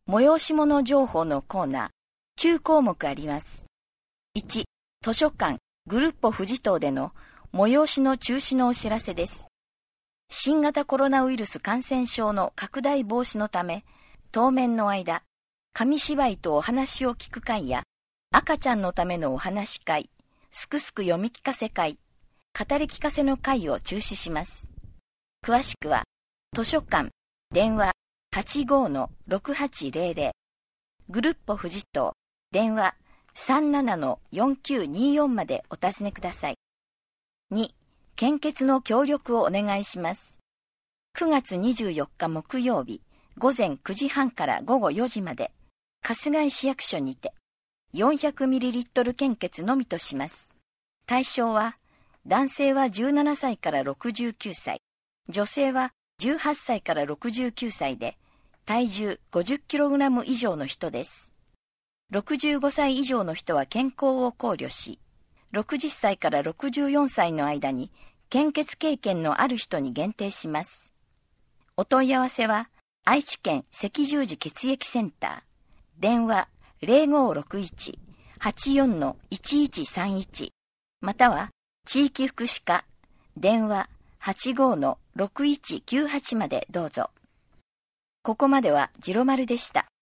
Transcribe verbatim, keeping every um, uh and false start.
催し物情報のコーナー、きゅう項目あります。いち、図書館グルッポ富士島での催しの中止のお知らせです。新型コロナウイルス感染症の拡大防止のため、当面の間、紙芝居とお話を聞く会や、赤ちゃんのためのお話会、すくすく読み聞かせ会、語り聞かせの会を中止します。詳しくは、図書館、電話 はちごーのろくはちぜろぜろ、グルッポ富士島、電話 さんななのよんきゅうによん までお尋ねください。に、献血の協力をお願いします。くがつにじゅうよっか木曜日、ごぜんくじはんからごごよじまで、春日井市役所にて、よんひゃくミリリットル 献血のみとします。対象は、男性はじゅうななさいからろくじゅうきゅうさい、女性はじゅうはっさいからろくじゅうきゅうさいで、体重 ごじゅっキログラム 以上の人です。ろくじゅうごさい以上の人は健康を考慮し、ろくじゅっさいからろくじゅうよんさいの間に献血経験のある人に限定します。お問い合わせは、愛知県赤十字血液センター、電話 ぜろごーろくいち はちよんのいちいちさんいち、または地域福祉課、電話 はちごーのろくいちきゅうはち までどうぞ。ここまでは次郎丸でした。